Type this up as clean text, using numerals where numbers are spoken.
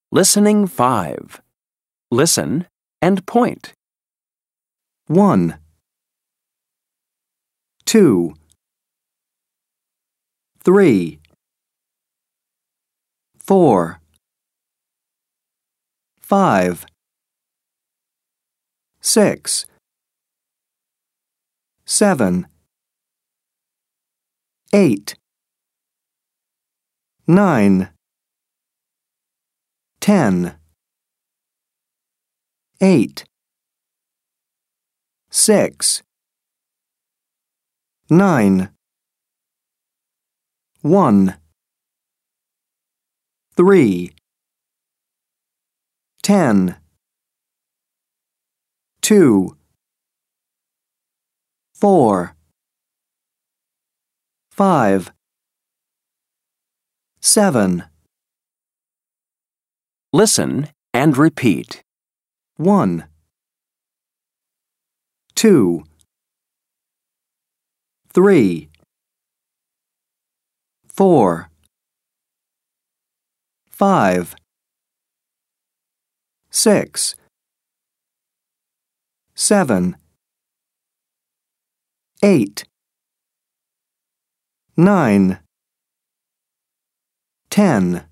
Listening 5. Listen and point. 1, 2, 3, 4, 5, 6, 7, 8, 9, 10, 8, 6, 9, 1, 3, 10, 2, 4, 5, 7. Listen and repeat. 1, 2, 3, 4, 5, 6, 7, 8, 9, 10.